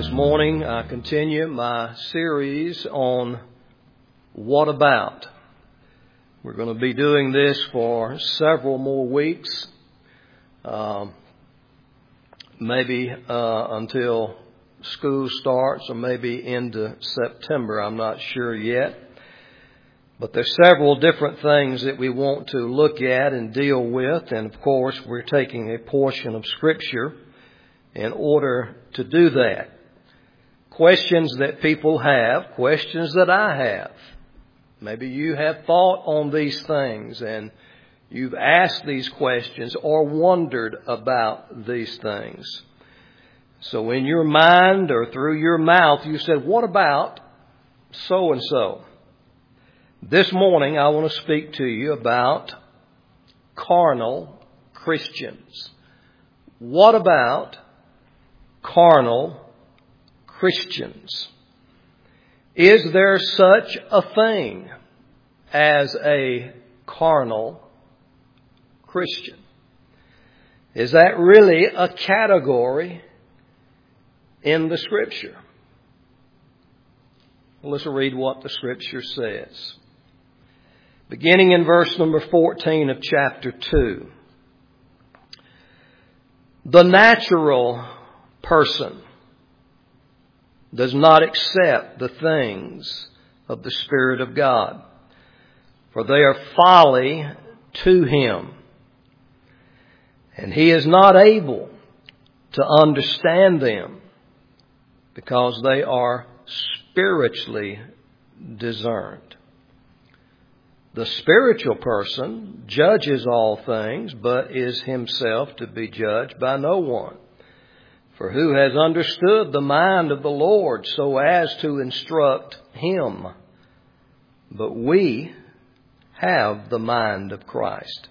This morning I continue my series on What About? We're going to be doing this for several more weeks, maybe until school starts or maybe into September. I'm not sure yet. But there's several different things that we want to look at and deal with. And of course, we're taking a portion of Scripture in order to do that. Questions that people have, questions that I have. Maybe you have thought on these things and you've asked these questions or wondered about these things. So in your mind or through your mouth, you said, what about so and so? This morning, I want to speak to you about carnal Christians. What about carnal Christians? Is there such a thing as a carnal Christian? Is that really a category in the Scripture? Well, let's read what the Scripture says. Beginning in verse number 14 of chapter 2. The natural person does not accept the things of the Spirit of God, for they are folly to him, and he is not able to understand them because they are spiritually discerned. The spiritual person judges all things, but is himself to be judged by no one. For who has understood the mind of the Lord so as to instruct him? But we have the mind of Christ.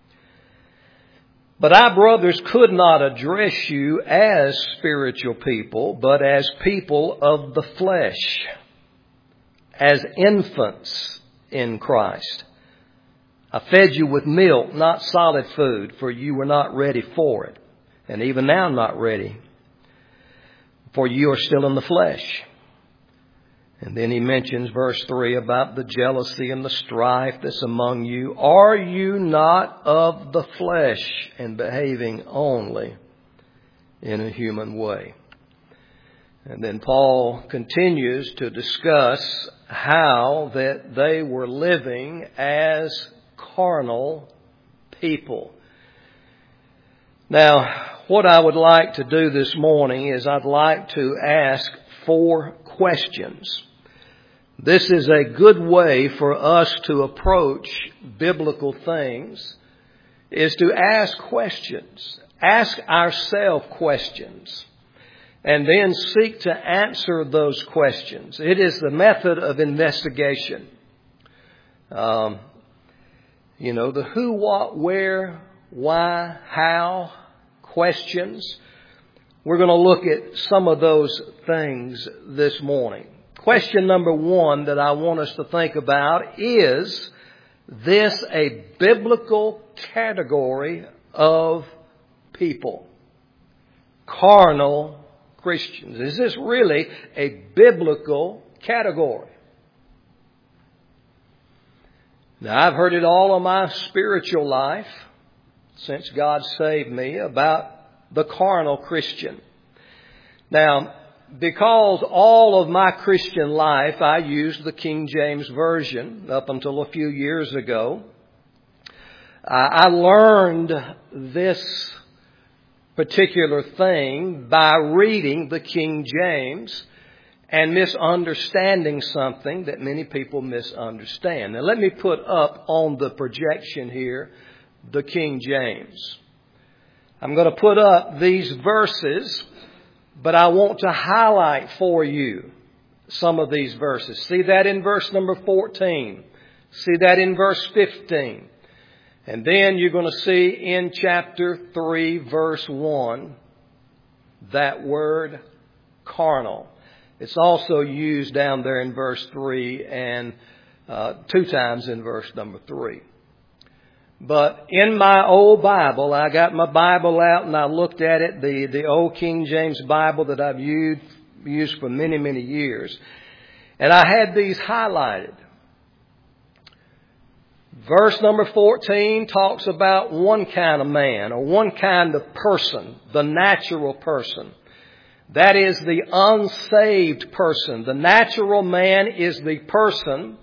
But I, brothers, could not address you as spiritual people, but as people of the flesh, as infants in Christ. I fed you with milk, not solid food, for you were not ready for it. And even now not ready, for you are still in the flesh. And then he mentions verse 3 about the jealousy and the strife that's among you. Are you not of the flesh and behaving only in a human way? And then Paul continues to discuss how that they were living as carnal people. Now, what I would like to do this morning is I'd like to ask 4 questions. This is a good way for us to approach biblical things, is to ask questions. Ask ourselves questions. And then seek to answer those questions. It is the method of investigation. The who, what, where, why, how questions. We're going to look at some of those things this morning. Question number 1 that I want us to think about, is this a biblical category of people? Carnal Christians. Is this really a biblical category? Now, I've heard it all of my spiritual life since God saved me about the carnal Christian. Now, because all of my Christian life I used the King James Version up until a few years ago, I learned this particular thing by reading the King James and misunderstanding something that many people misunderstand. Now let me put up on the projection here the King James. I'm going to put up these verses, but I want to highlight for you some of these verses. See that in verse number 14. See that in verse 15. And then you're going to see in chapter 3, verse 1, that word carnal. It's also used down there in verse 3 and 2 times in verse number 3. But in my old Bible, I got my Bible out and I looked at it, the old King James Bible that I've used for many, many years. And I had these highlighted. Verse number 14 talks about one kind of man or one kind of person, the natural person. That is the unsaved person. The natural man is the person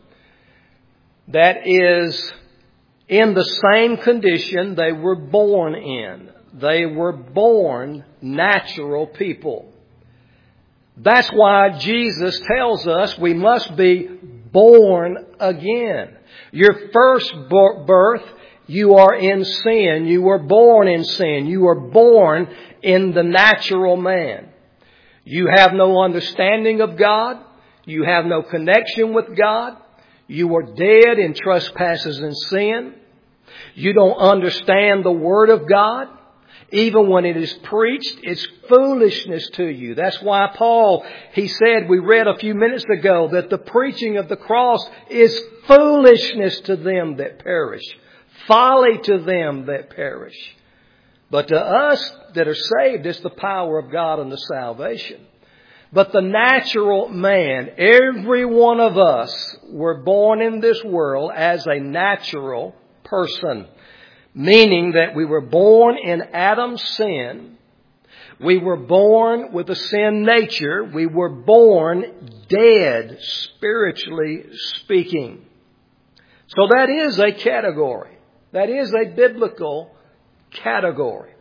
that is in the same condition they were born in. They were born natural people. That's why Jesus tells us we must be born again. Your first birth, you are in sin. You were born in sin. You were born in the natural man. You have no understanding of God. You have no connection with God. You were dead in trespasses and sin. You don't understand the Word of God. Even when it is preached, it's foolishness to you. That's why Paul, he said, we read a few minutes ago, that the preaching of the cross is foolishness to them that perish. Folly to them that perish. But to us that are saved, it's the power of God unto salvation. But the natural man, every one of us were born in this world as a natural person. Meaning that we were born in Adam's sin. We were born with a sin nature. We were born dead, spiritually speaking. So that is a category. That is a biblical category.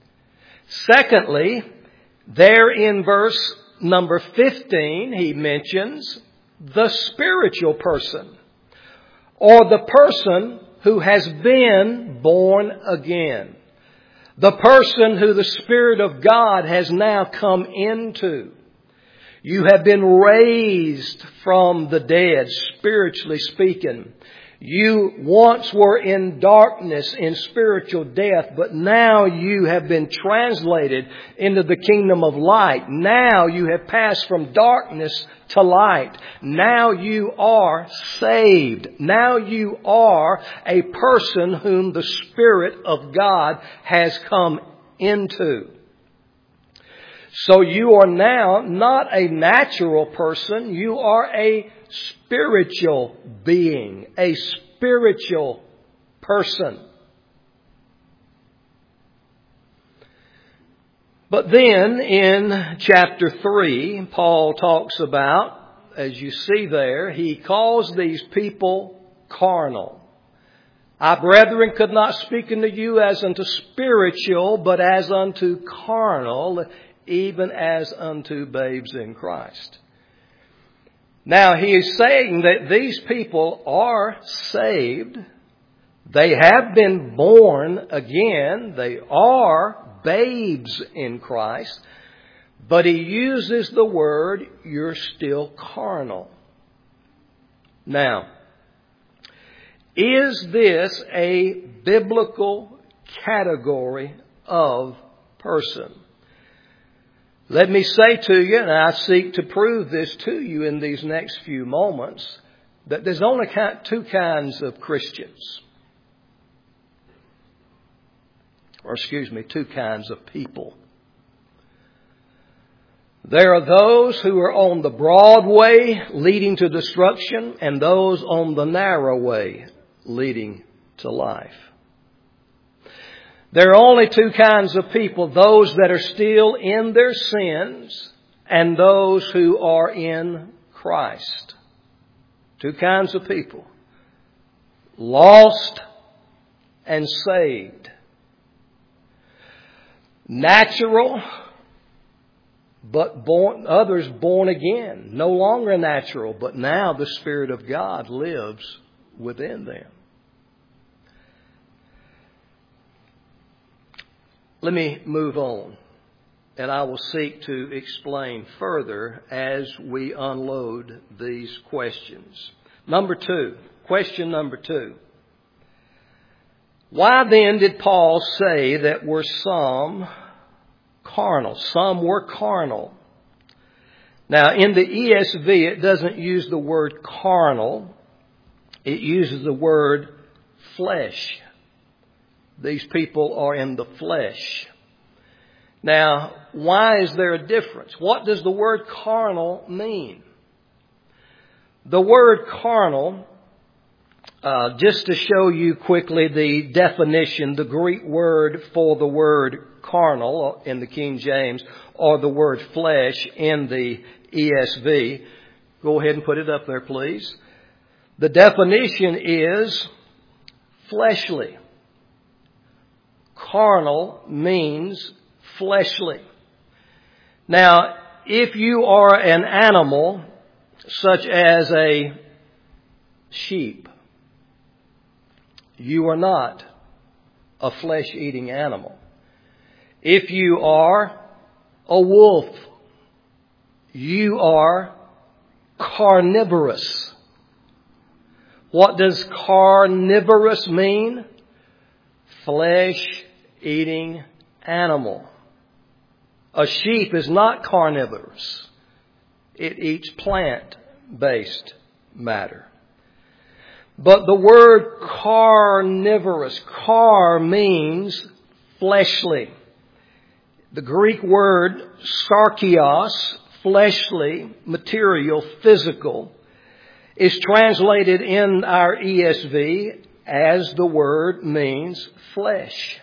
Secondly, there in verse number 15, he mentions the spiritual person, or the person who has been born again. The person who the Spirit of God has now come into. You have been raised from the dead, spiritually speaking. You once were in darkness, in spiritual death, but now you have been translated into the kingdom of light. Now you have passed from darkness to light. Now you are saved. Now you are a person whom the Spirit of God has come into. So you are now not a natural person. You are a spiritual being, a spiritual person. But then in chapter 3, Paul talks about, as you see there, he calls these people carnal. I, brethren, could not speak unto you as unto spiritual, but as unto carnal, even as unto babes in Christ. Now, he is saying that these people are saved. They have been born again. They are babes in Christ. But he uses the word, you're still carnal. Now, is this a biblical category of person? Let me say to you, and I seek to prove this to you in these next few moments, that there's only two kinds of Christians. Two kinds of people. There are those who are on the broad way leading to destruction, and those on the narrow way leading to life. There are only two kinds of people, those that are still in their sins and those who are in Christ. Two kinds of people. Lost and saved. Natural, but others born again. No longer natural, but now the Spirit of God lives within them. Let me move on, and I will seek to explain further as we unload these questions. Question number 2. Why then did Paul say that were some carnal? Some were carnal. Now, in the ESV, it doesn't use the word carnal. It uses the word flesh. These people are in the flesh. Now, why is there a difference? What does the word carnal mean? The word carnal, just to show you quickly the definition, the Greek word for the word carnal in the King James, or the word flesh in the ESV. Go ahead and put it up there, please. The definition is fleshly. Carnal means fleshly. Now, if you are an animal, such as a sheep, you are not a flesh-eating animal. If you are a wolf, you are carnivorous. What does carnivorous mean? Flesh-eating animal. A sheep is not carnivorous. It eats plant-based matter. But the word carnivorous, car means fleshly. The Greek word sarkios, fleshly, material, physical, is translated in our ESV as the word means flesh.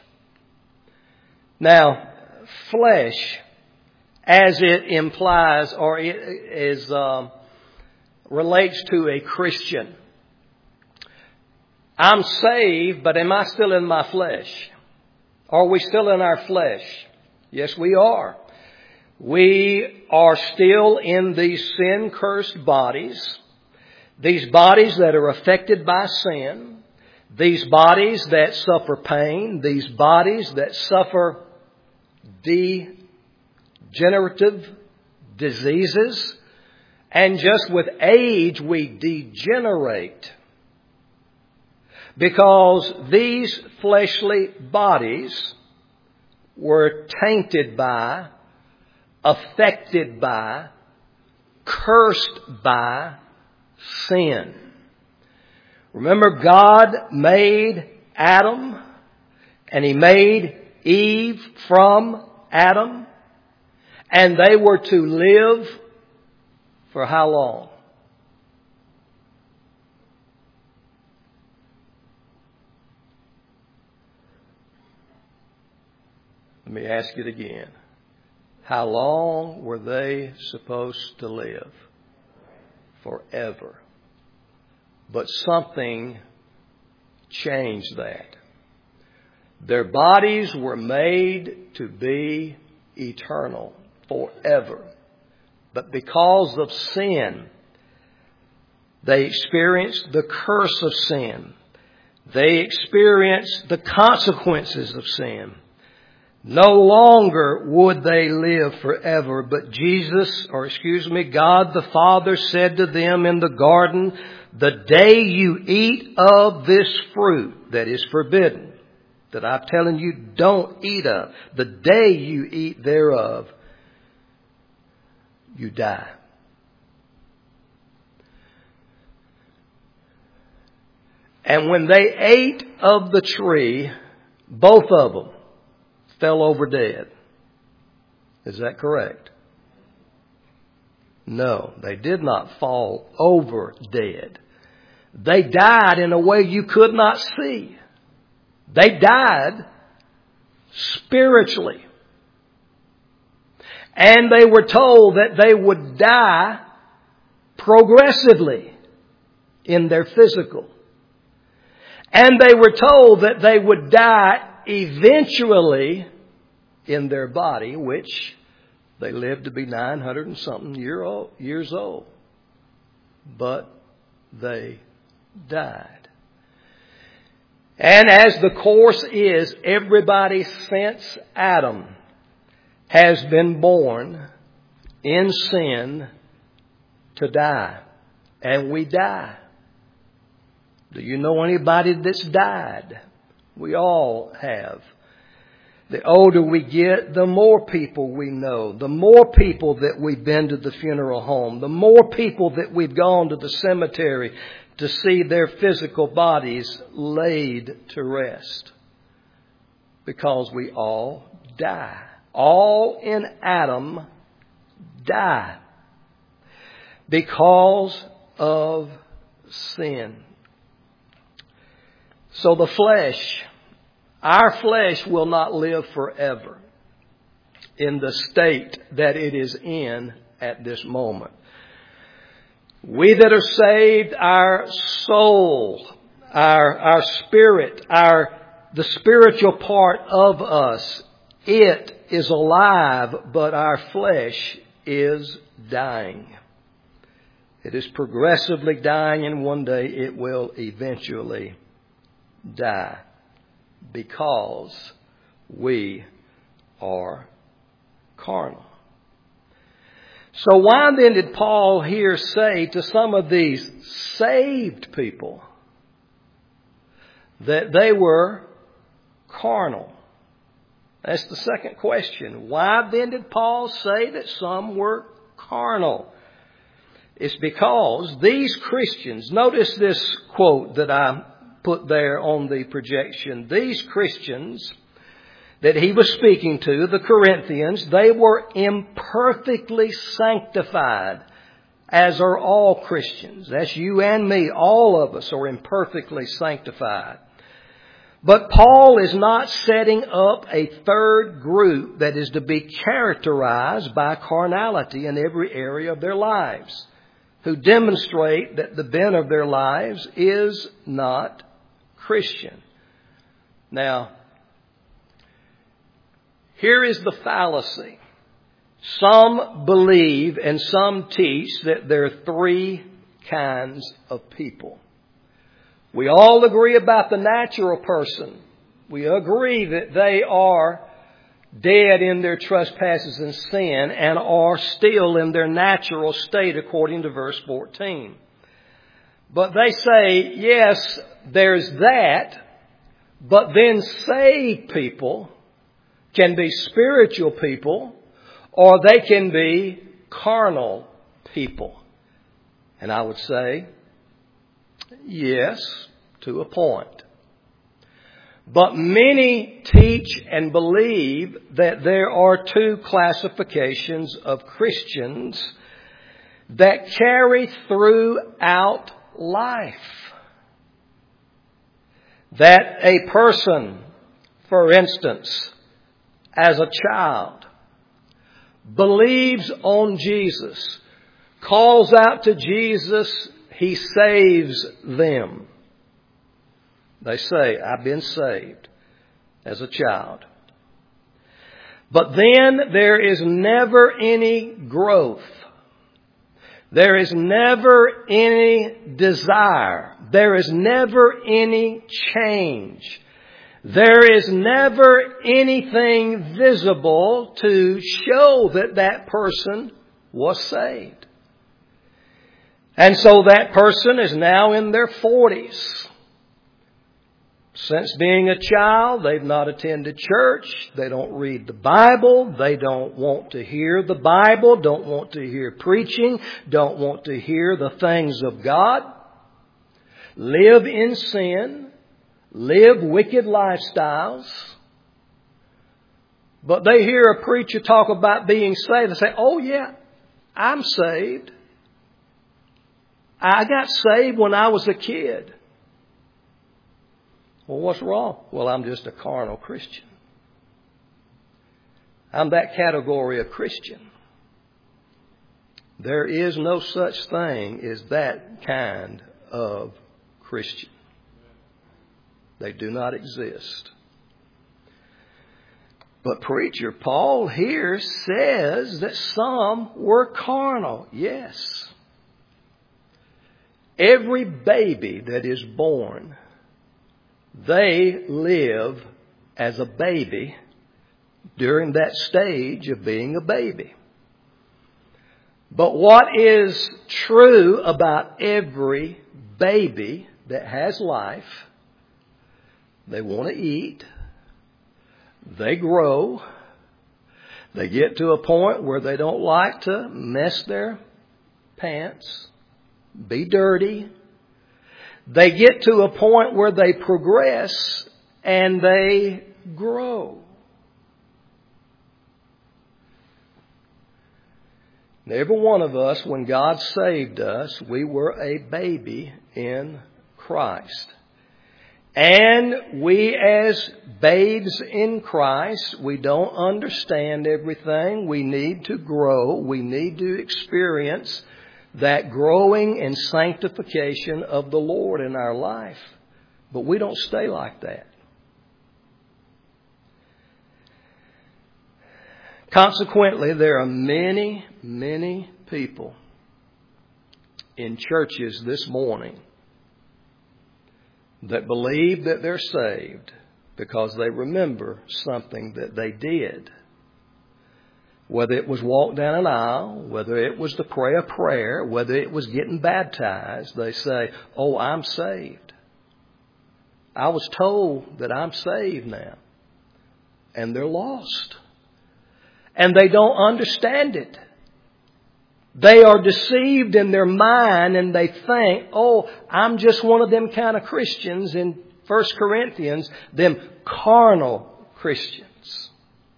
Now, flesh, as it implies or it is relates to a Christian. I'm saved, but am I still in my flesh? Are we still in our flesh? Yes, we are. We are still in these sin-cursed bodies. These bodies that are affected by sin. These bodies that suffer pain. These bodies that suffer degenerative diseases. And just with age, we degenerate. Because these fleshly bodies were tainted by, affected by, cursed by sin. Remember, God made Adam and He made Eve from Adam, and they were to live for how long? Let me ask it again. How long were they supposed to live? Forever. But something changed that. Their bodies were made to be eternal, forever. But because of sin, they experienced the curse of sin. They experienced the consequences of sin. No longer would they live forever, but God the Father said to them in the garden, the day you eat of this fruit that is forbidden, that I'm telling you don't eat of, the day you eat thereof, you die. And when they ate of the tree, both of them fell over dead. Is that correct? No, they did not fall over dead. They died in a way you could not see. They died spiritually. And they were told that they would die progressively in their physical. And they were told that they would die eventually in their body, which they lived to be 900 and something years old. But they died. And as the course is, everybody since Adam has been born in sin to die. And we die. Do you know anybody that's died? We all have. The older we get, the more people we know. The more people that we've been to the funeral home. The more people that we've gone to the cemetery to see their physical bodies laid to rest. Because we all die. all in Adam die because of sin. So the flesh, our flesh will not live forever in the state that it is in at this moment. We that are saved, our soul, our spirit, the spiritual part of us, it is alive, but our flesh is dying. It is progressively dying, and one day it will eventually die because we are carnal. So why then did Paul here say to some of these saved people that they were carnal? That's the second question. Why then did Paul say that some were carnal? It's because these Christians, notice this quote that I put there on the projection. These Christians that he was speaking to, the Corinthians, they were imperfectly sanctified, as are all Christians. That's you and me. All of us are imperfectly sanctified. But Paul is not setting up a third group that is to be characterized by carnality in every area of their lives, who demonstrate that the bent of their lives is not Christian. Now, here is the fallacy. Some believe and some teach that there are three kinds of people. We all agree about the natural person. We agree that they are dead in their trespasses and sin and are still in their natural state according to verse 14. But they say, yes, there's that, but then saved people can be spiritual people, or they can be carnal people. And I would say, yes, to a point. But many teach and believe that there are two classifications of Christians that carry throughout life. That a person, for instance, as a child, believes on Jesus, calls out to Jesus, He saves them. They say, I've been saved as a child. But then there is never any growth. There is never any desire. There is never any change. There is never anything visible to show that that person was saved. And so that person is now in their 40s. Since being a child, they've not attended church. They don't read the Bible. They don't want to hear the Bible. Don't want to hear preaching. Don't want to hear the things of God. Live in sin. Live wicked lifestyles. But they hear a preacher talk about being saved and say, oh yeah, I'm saved. I got saved when I was a kid. Well, what's wrong? Well, I'm just a carnal Christian. I'm that category of Christian. There is no such thing as that kind of Christian. They do not exist. But preacher, Paul here says that some were carnal. Yes. Every baby that is born, they live as a baby during that stage of being a baby. But what is true about every baby that has life, they want to eat, they grow, they get to a point where they don't like to mess their pants, be dirty. They get to a point where they progress and they grow. Every one of us, when God saved us, we were a baby in Christ. And we as babes in Christ, we don't understand everything. We need to grow. We need to experience that growing and sanctification of the Lord in our life. But we don't stay like that. Consequently, there are many, many people in churches this morning that believe that they're saved because they remember something that they did. Whether it was walk down an aisle, whether it was to pray a prayer, whether it was getting baptized, they say, "Oh, I'm saved. I was told that I'm saved now." And they're lost. And they don't understand it. They are deceived in their mind and they think, "Oh, I'm just one of them kind of Christians," in 1 Corinthians, them carnal Christians.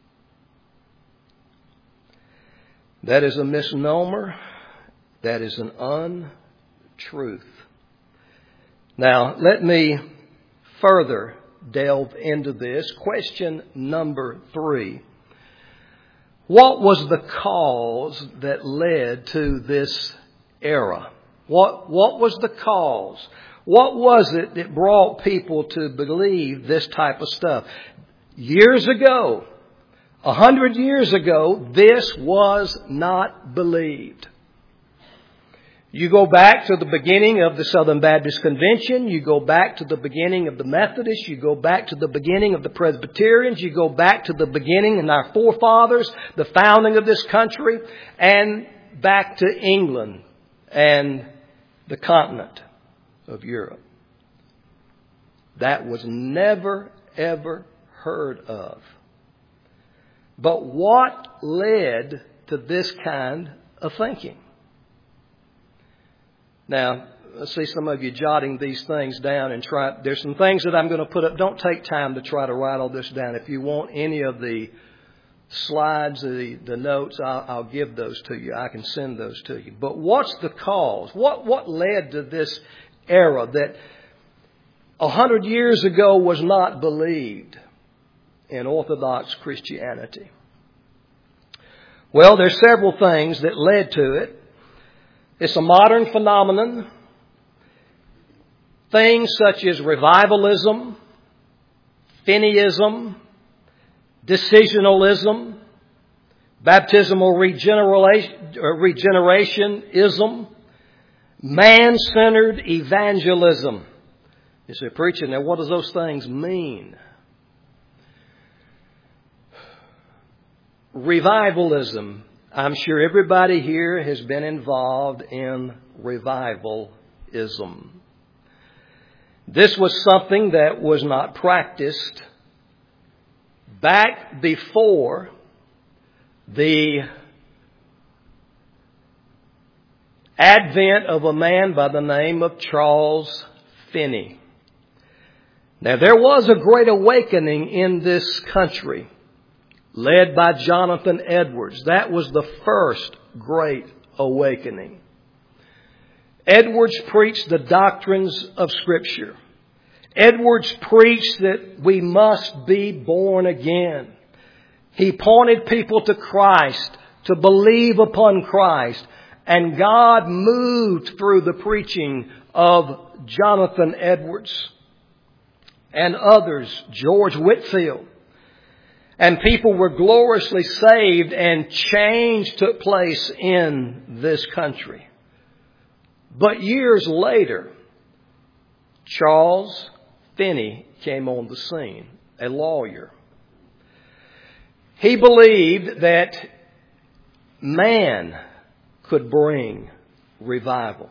That is a misnomer. That is an untruth. Now, let me further delve into this. Question number 3. What was the cause that led to this era? What was the cause? What was it that brought people to believe this type of stuff? Years ago, 100 years ago, this was not believed. You go back to the beginning of the Southern Baptist Convention. You go back to the beginning of the Methodists. You go back to the beginning of the Presbyterians. You go back to the beginning in our forefathers, the founding of this country, and back to England and the continent of Europe. That was never, ever heard of. But what led to this kind of thinking? Now, I see some of you jotting these things down and there's some things that I'm going to put up. Don't take time to try to write all this down. If you want any of the slides, the notes, I'll give those to you. I can send those to you. But what's the cause? What led to this era that 100 years ago was not believed in Orthodox Christianity? Well, there's several things that led to it. It's a modern phenomenon. Things such as revivalism, Finneyism, decisionalism, baptismal regenerationism, man-centered evangelism. You say, "Preacher, now what does those things mean?" Revivalism. I'm sure everybody here has been involved in revivalism. This was something that was not practiced back before the advent of a man by the name of Charles Finney. Now, there was a great awakening in this country, led by Jonathan Edwards. That was the first great awakening. Edwards preached the doctrines of Scripture. Edwards preached that we must be born again. He pointed people to Christ, to believe upon Christ. And God moved through the preaching of Jonathan Edwards and others, George Whitefield. And people were gloriously saved and change took place in this country. But years later, Charles Finney came on the scene, a lawyer. He believed that man could bring revival.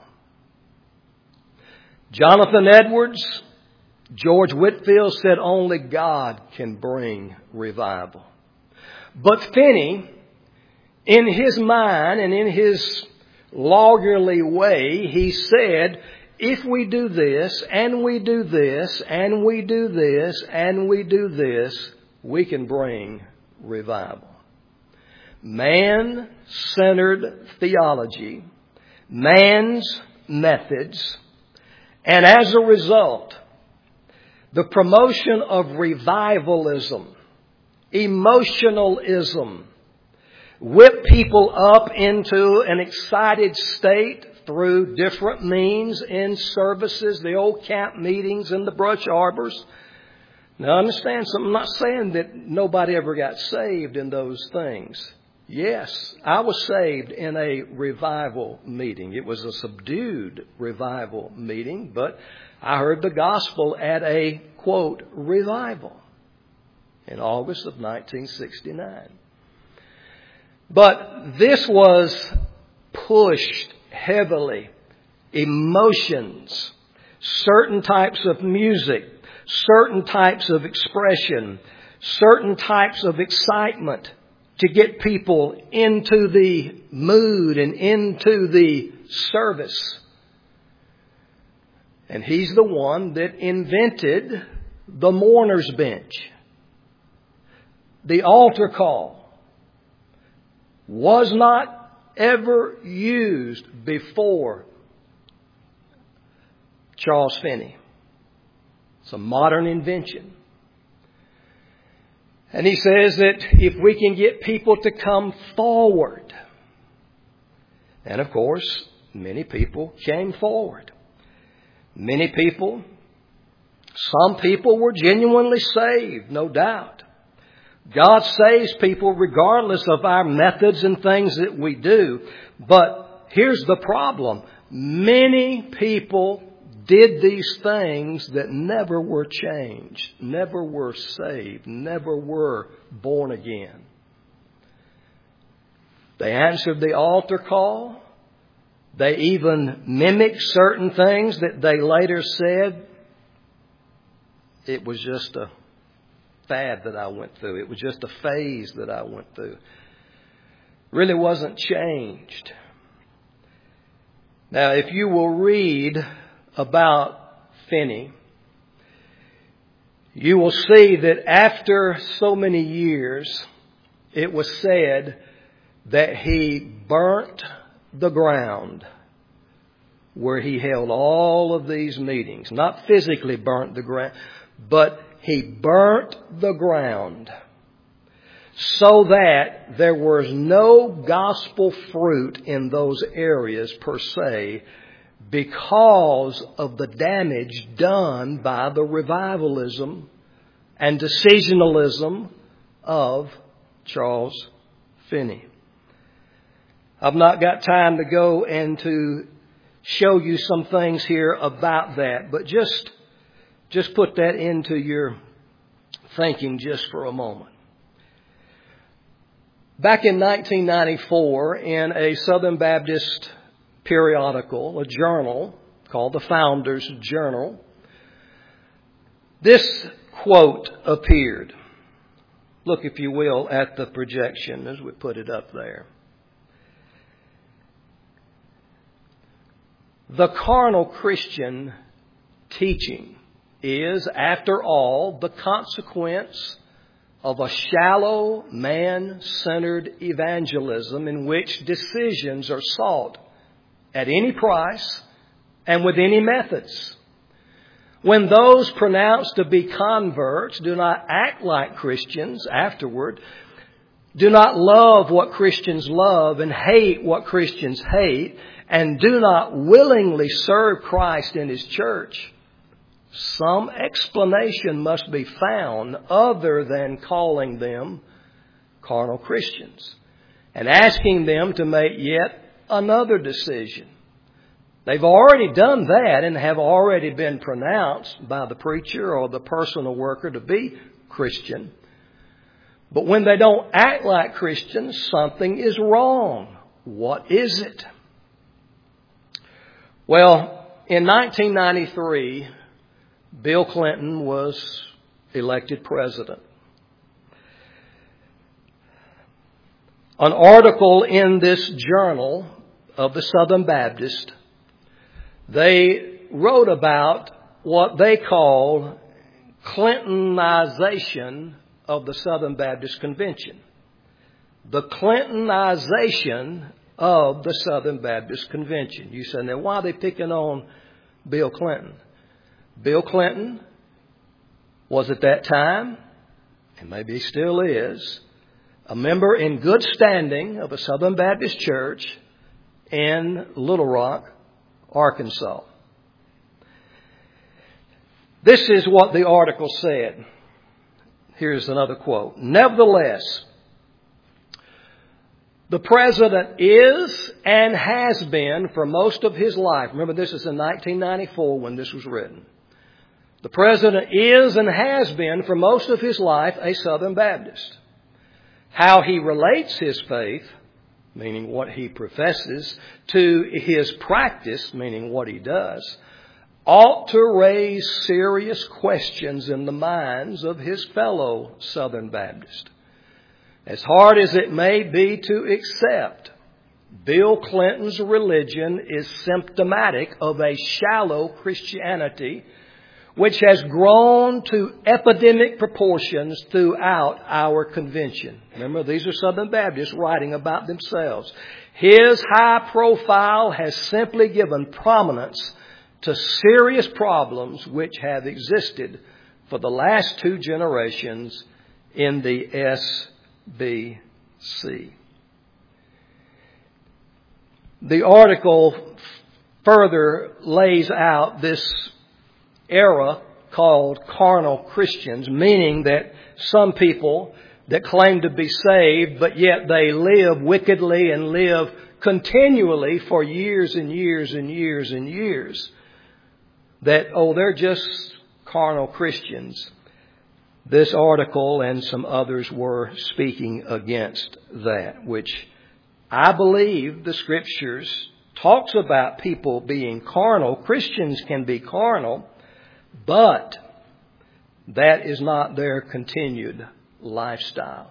Jonathan Edwards, George Whitefield said only God can bring revival. But Finney, in his mind and in his lawyerly way, he said, if we do this, and we do this, and we do this, and we do this, we can bring revival. man-centered theology, man's methods, and as a result, the promotion of revivalism, emotionalism, whip people up into an excited state through different means in services, the old camp meetings and the brush arbors. Now understand something, I'm not saying that nobody ever got saved in those things. Yes, I was saved in a revival meeting. It was a subdued revival meeting, but I heard the gospel at a, quote, revival in August of 1969. But this was pushed heavily. Emotions, certain types of music, certain types of expression, certain types of excitement to get people into the mood and into the service. And he's the one that invented the mourner's bench. The altar call was not ever used before Charles Finney. It's a modern invention. And he says that if we can get people to come forward, and of course, many people came forward. Many people, some people were genuinely saved, no doubt. God saves people regardless of our methods and things that we do. But here's the problem. Many people did these things that never were changed, never were saved, never were born again. They answered the altar call. They even mimicked certain things that they later said, it was just a fad that I went through. It was just a phase that I went through. Really wasn't changed. Now, if you will read about Finney, you will see that after so many years, it was said that he burnt the ground where he held all of these meetings. Not physically burnt the ground, but he burnt the ground so that there was no gospel fruit in those areas per se, because of the damage done by the revivalism and decisionalism of Charles Finney. I've not got time to go and to show you some things here about that, but just put that into your thinking just for a moment. Back in 1994, in a Southern Baptist periodical, a journal called the Founders Journal, this quote appeared. Look, if you will, at the projection as we put it up there. The carnal Christian teaching is, after all, the consequence of a shallow, man-centered evangelism in which decisions are sought at any price and with any methods. When those pronounced to be converts do not act like Christians afterward, do not love what Christians love and hate what Christians hate, and do not willingly serve Christ in His church, some explanation must be found other than calling them carnal Christians and asking them to make yet another decision. They've already done that and have already been pronounced by the preacher or the personal worker to be Christian. But when they don't act like Christians, something is wrong. What is it? Well, in 1993, Bill Clinton was elected president. An article in this journal of the Southern Baptist, they wrote about what they called Clintonization of the Southern Baptist Convention. the Clintonization of the Southern Baptist Convention. You say, now why are they picking on Bill Clinton? Bill Clinton was at that time, and maybe he still is, a member in good standing of a Southern Baptist church in Little Rock, Arkansas. This is what the article said. Here's another quote. Nevertheless, the president is and has been for most of his life. Remember, this is in 1994 when this was written. The president is and has been for most of his life a Southern Baptist. How he relates his faith, meaning what he professes, to his practice, meaning what he does, ought to raise serious questions in the minds of his fellow Southern Baptists. As hard as it may be to accept, Bill Clinton's religion is symptomatic of a shallow Christianity which has grown to epidemic proportions throughout our convention. Remember, these are Southern Baptists writing about themselves. His high profile has simply given prominence to serious problems which have existed for the last 2 generations in the SBC. The article further lays out this era called carnal Christians, meaning that some people that claim to be saved, but yet they live wickedly and live continually for years and years and years and years, that, they're just carnal Christians. This article and some others were speaking against that, which I believe the Scriptures talks about people being carnal. Christians can be carnal, but that is not their continued lifestyle.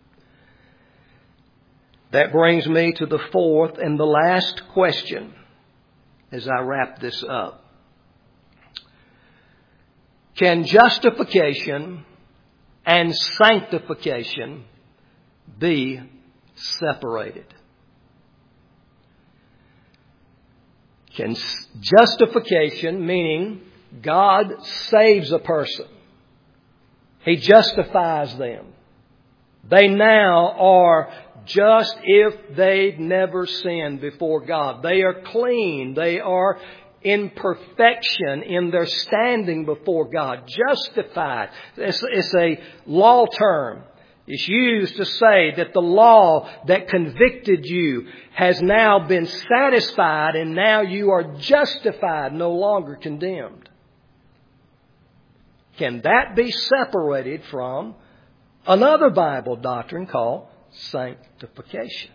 That brings me to the fourth and the last question as I wrap this up. Can justification and sanctification be separated? Can justification, meaning God saves a person, He justifies them. They now are just if they'd never sinned before God. They are clean. They are in perfection in their standing before God. Justified. It's a law term. It's used to say that the law that convicted you has now been satisfied and now you are justified, no longer condemned. Can that be separated from another Bible doctrine called sanctification?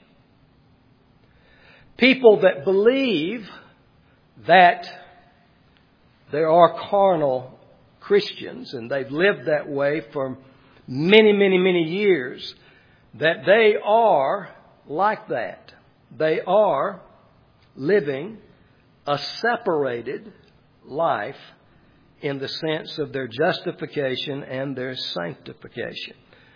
People that believe that there are carnal Christians, and they've lived that way for many, many, many years, that they are like that. They are living a separated life in the sense of their justification and their sanctification.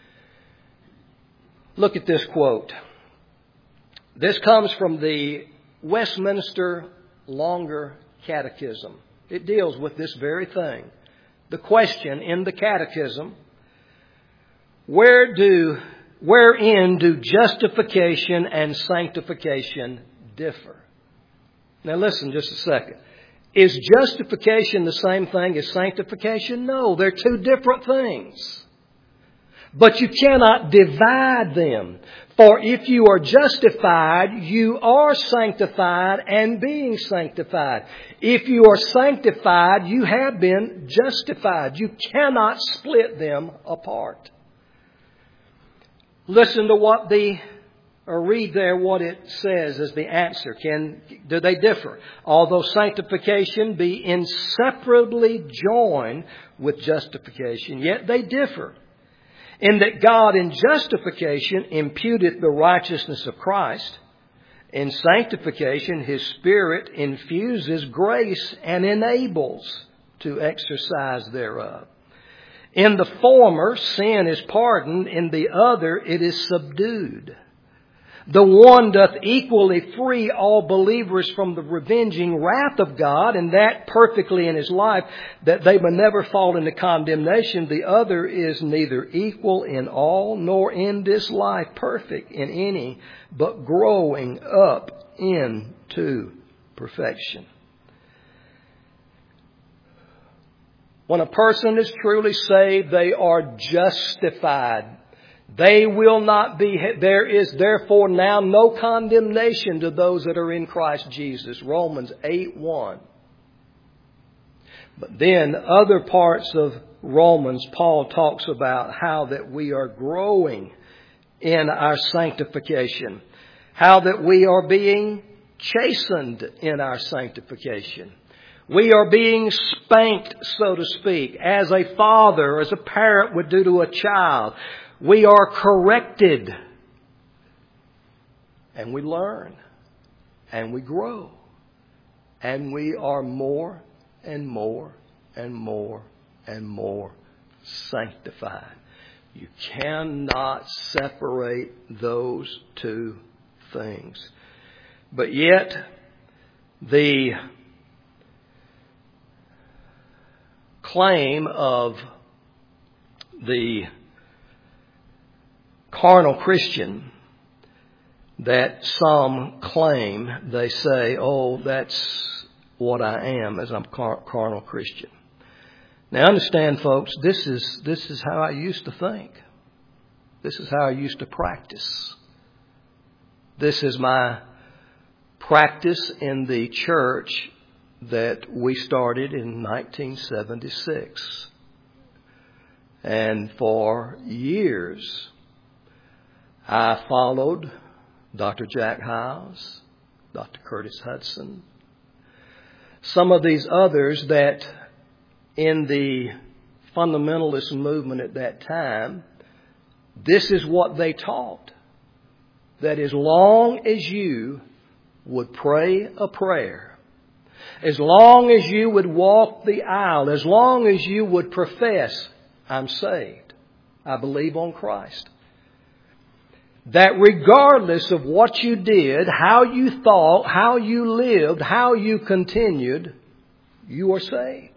Look at this quote. This comes from the Westminster Longer Catechism. It deals with this very thing. The question in the Catechism, wherein do justification and sanctification differ? Now listen just a second. Is justification the same thing as sanctification? No, they're two different things. But you cannot divide them. For if you are justified, you are sanctified and being sanctified. If you are sanctified, you have been justified. You cannot split them apart. Listen to read there what it says as the answer. Do they differ? Although sanctification be inseparably joined with justification, yet they differ. In that God in justification imputed the righteousness of Christ. In sanctification, His Spirit infuses grace and enables to exercise thereof. In the former, sin is pardoned. In the other, it is subdued. The one doth equally free all believers from the revenging wrath of God, and that perfectly in his life, that they may never fall into condemnation. The other is neither equal in all, nor in this life perfect in any, but growing up into perfection. When a person is truly saved, they are justified. They will not be, there is therefore now no condemnation to those that are in Christ Jesus. Romans 8:1. But then other parts of Romans, Paul talks about how that we are growing in our sanctification. How that we are being chastened in our sanctification. We are being spanked, so to speak, as a father, as a parent would do to a child. We are corrected. And we learn. And we grow. And we are more and more and more and more sanctified. You cannot separate those two things. But yet, the claim of the carnal Christian that some claim, they say, oh, that's what I am as I'm carnal Christian. Now understand, folks, this is how I used to think. This is how I used to practice. This is my practice in the church that we started in 1976. And for years, I followed Dr. Jack Hyles, Dr. Curtis Hudson, some of these others that in the fundamentalist movement at that time, this is what they taught. That as long as you would pray a prayer, as long as you would walk the aisle, as long as you would profess, I'm saved, I believe on Christ, that regardless of what you did, how you thought, how you lived, how you continued, you are saved.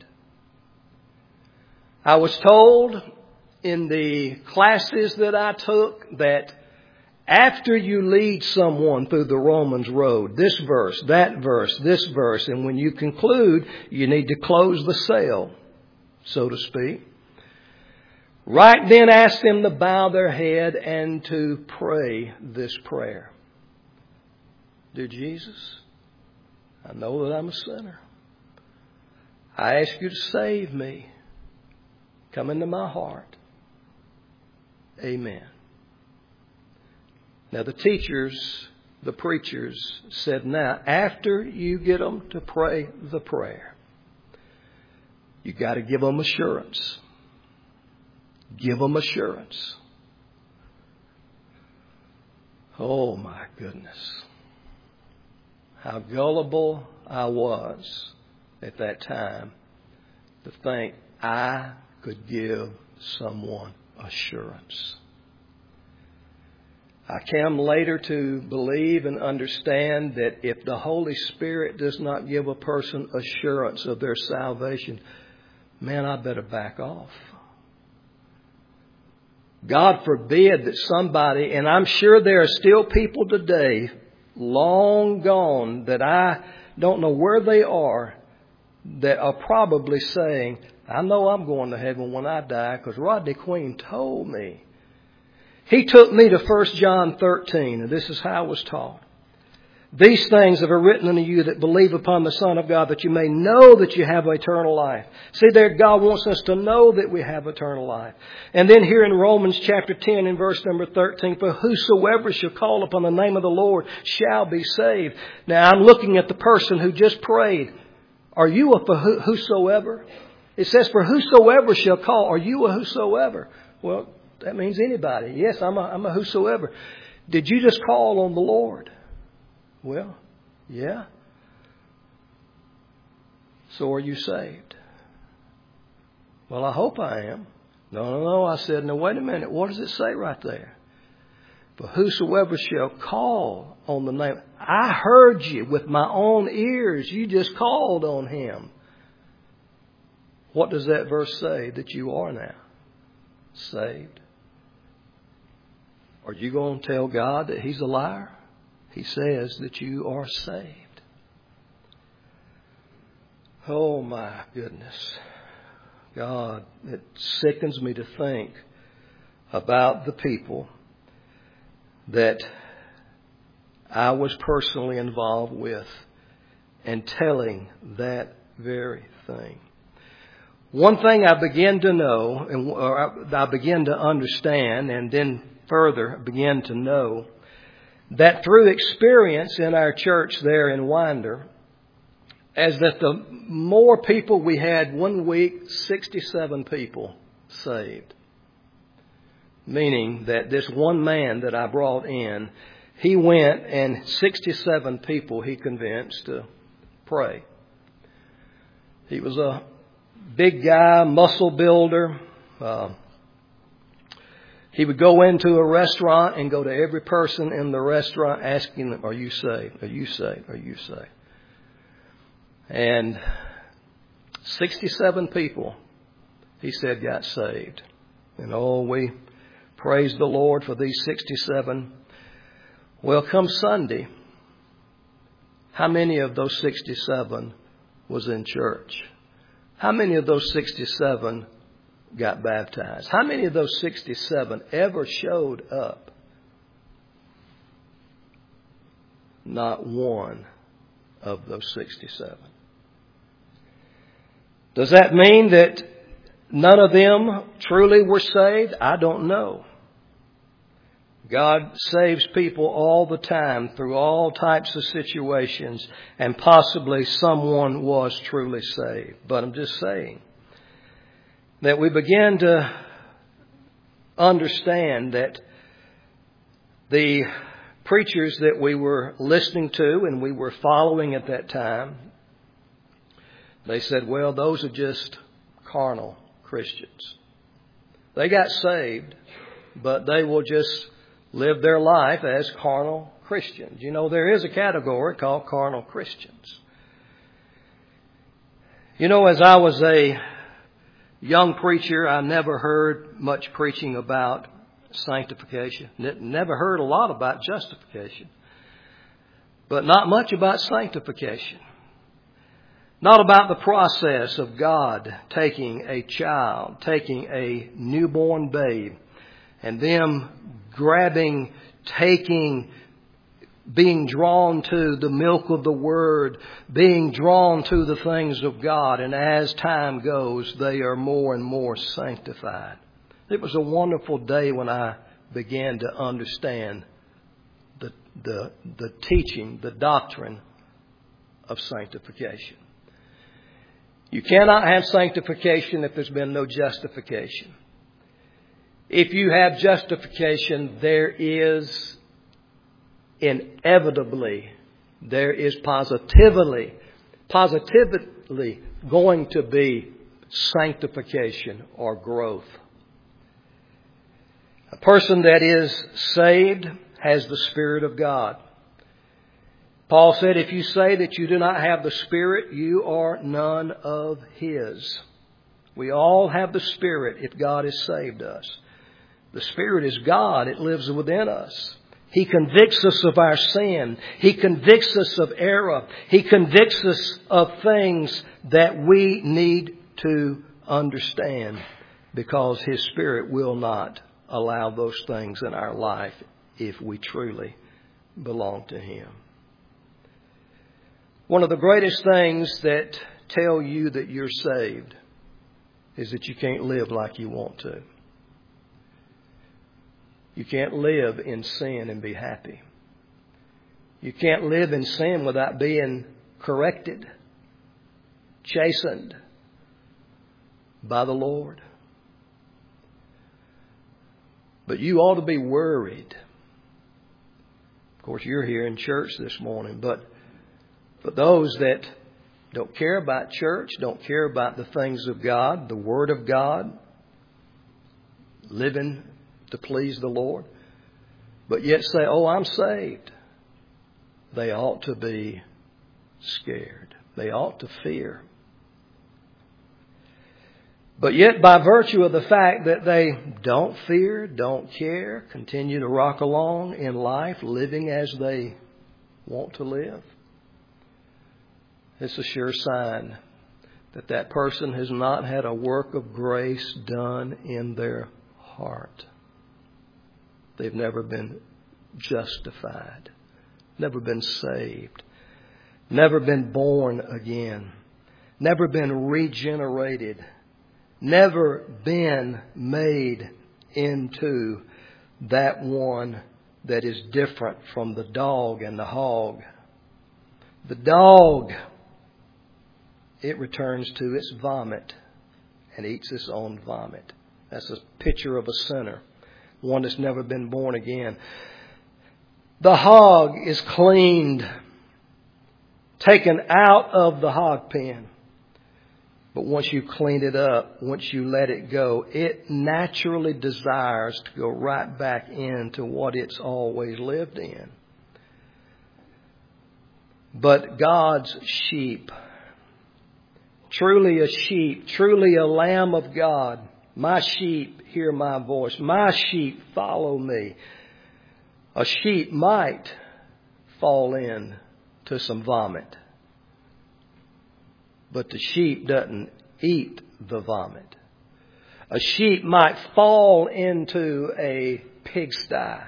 I was told in the classes that I took that after you lead someone through the Romans road, this verse, that verse, this verse, and when you conclude, you need to close the sale, so to speak. Right then ask them to bow their head and to pray this prayer. Dear Jesus, I know that I'm a sinner. I ask you to save me. Come into my heart. Amen. Now the teachers, the preachers said, now after you get them to pray the prayer, you got to give them assurance. Give them assurance. Oh my goodness. How gullible I was at that time to think I could give someone assurance. I came later to believe and understand that if the Holy Spirit does not give a person assurance of their salvation, man, I better back off. God forbid that somebody, and I'm sure there are still people today, long gone, that I don't know where they are, that are probably saying, I know I'm going to heaven when I die because Rodney Queen told me. He took me to 1 John 13, and this is how I was taught. These things have I written unto you that believe upon the Son of God, that you may know that you have eternal life. See there, God wants us to know that we have eternal life. And then here in Romans chapter 10 and verse number 13, for whosoever shall call upon the name of the Lord shall be saved. Now I'm looking at the person who just prayed. Are you a whosoever? It says, for whosoever shall call. Are you a whosoever? Well, that means anybody. Yes, I'm a whosoever. Did you just call on the Lord? Well, yeah. So are you saved? Well, I hope I am. No. I said, no, wait a minute. What does it say right there? For whosoever shall call on the name. I heard you with my own ears. You just called on Him. What does that verse say that you are now? Saved. Are you going to tell God that He's a liar? He says that you are saved. Oh my goodness. God, it sickens me to think about the people that I was personally involved with and telling that very thing. One thing I began to know, or I began to understand, and then further began to know, that through experience in our church there in Winder, as that the more people we had, 1 week, 67 people saved. Meaning that this one man that I brought in, he went and 67 people he convinced to pray. He was a big guy, muscle builder. He would go into a restaurant and go to every person in the restaurant asking them, "Are you saved? Are you saved? Are you saved?" And 67 people, he said, got saved. And we praise the Lord for these 67. Well, come Sunday, how many of those 67 was in church? How many of those 67 got baptized? How many of those 67 ever showed up? Not one of those 67. Does that mean that none of them truly were saved? I don't know. God saves people all the time through all types of situations, and possibly someone was truly saved. But I'm just saying that we begin to understand that the preachers that we were listening to and we were following at that time, they said, well, those are just carnal Christians. They got saved, but they will just live their life as carnal Christians. You know, there is a category called carnal Christians. You know, as I was a young preacher, I never heard much preaching about sanctification. Never heard a lot about justification. But not much about sanctification. Not about the process of God taking a child, taking a newborn babe, and them grabbing, taking, being drawn to the milk of the Word, being drawn to the things of God, and as time goes, they are more and more sanctified. It was a wonderful day when I began to understand the teaching, the doctrine of sanctification. You cannot have sanctification if there's been no justification. If you have justification, there is inevitably, there is positively going to be sanctification or growth. A person that is saved has the Spirit of God. Paul said, if you say that you do not have the Spirit, you are none of His. We all have the Spirit if God has saved us. The Spirit is God. It lives within us. He convicts us of our sin. He convicts us of error. He convicts us of things that we need to understand, because His Spirit will not allow those things in our life if we truly belong to Him. One of the greatest things that tell you that you're saved is that you can't live like you want to. You can't live in sin and be happy. You can't live in sin without being corrected, chastened by the Lord. But you ought to be worried. Of course, you're here in church this morning, but for those that don't care about church, don't care about the things of God, the Word of God, living to please the Lord, but yet say, oh, I'm saved, they ought to be scared. They ought to fear. But yet, by virtue of the fact that they don't fear, don't care, continue to rock along in life, living as they want to live, it's a sure sign that that person has not had a work of grace done in their heart. They've never been justified, never been saved, never been born again, never been regenerated, never been made into that one that is different from the dog and the hog. The dog, it returns to its vomit and eats its own vomit. That's a picture of a sinner, one that's never been born again. The hog is cleaned, taken out of the hog pen. But once you clean it up, once you let it go, it naturally desires to go right back into what it's always lived in. But God's sheep, truly a sheep, truly a lamb of God, my sheep hear my voice, my sheep follow me. A sheep might fall in to some vomit, but the sheep doesn't eat the vomit. A sheep might fall into a pigsty,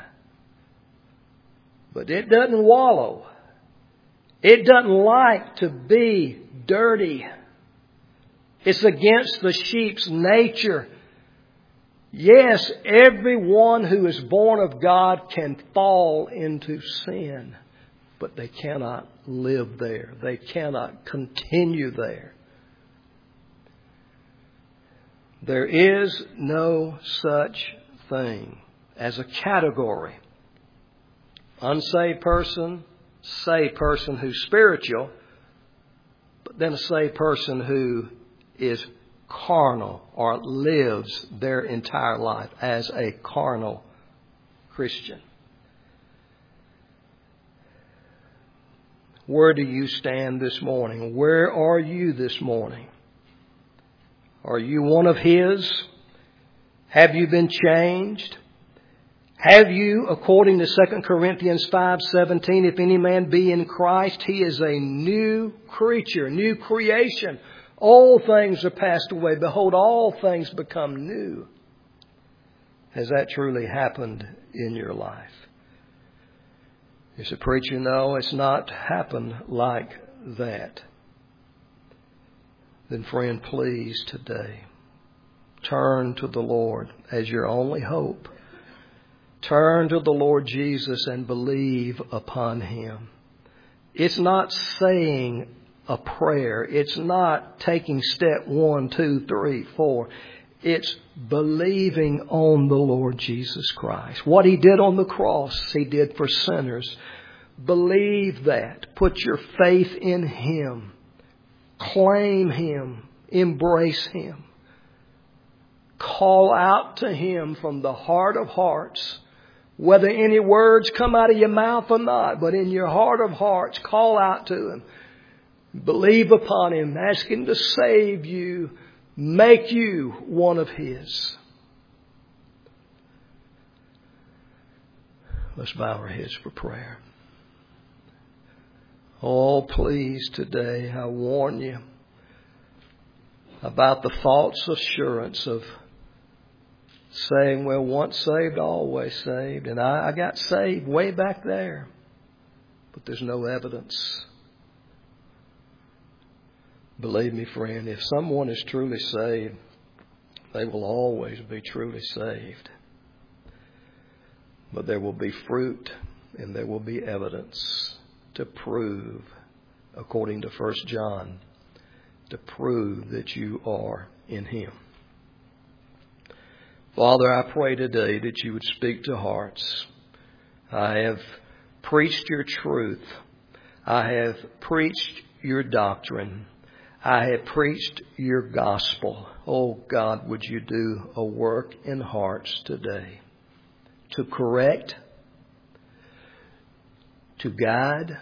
but it doesn't wallow. It doesn't like to be dirty. It's against the sheep's nature. Yes, everyone who is born of God can fall into sin, but they cannot live there. They cannot continue there. There is no such thing as a category. Unsaved person, saved person who's spiritual, but then a saved person who is carnal or lives their entire life as a carnal Christian. Where do you stand this morning? Where are you this morning? Are you one of His? Have you been changed? Have you, according to 2 Corinthians 5:17, if any man be in Christ, he is a new creature, new creation. All things are passed away. Behold, all things become new. Has that truly happened in your life? You say, preacher, no, it's not happened like that. Then friend, please today, turn to the Lord as your only hope. Turn to the Lord Jesus and believe upon Him. It's not saying a prayer. It's not taking step 1, 2, 3, 4. It's believing on the Lord Jesus Christ. What He did on the cross, He did for sinners. Believe that. Put your faith in Him. Claim Him. Embrace Him. Call out to Him from the heart of hearts. Whether any words come out of your mouth or not, but in your heart of hearts, call out to Him. Believe upon Him. Ask Him to save you. Make you one of His. Let's bow our heads for prayer. Oh, please today, I warn you about the false assurance of saying, well, once saved, always saved. And I got saved way back there. But there's no evidence. Believe me, friend, if someone is truly saved, they will always be truly saved. But there will be fruit and there will be evidence to prove, according to 1 John, to prove that you are in Him. Father, I pray today that you would speak to hearts. I have preached your truth. I have preached your doctrine. I have preached your gospel. Oh God, would you do a work in hearts today to correct, to guide,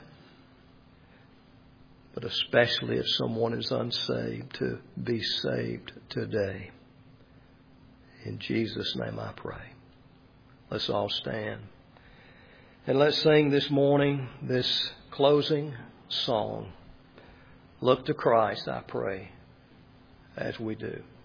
but especially if someone is unsaved, to be saved today. In Jesus' name I pray. Let's all stand. And let's sing this morning this closing song. Look to Christ, I pray, as we do.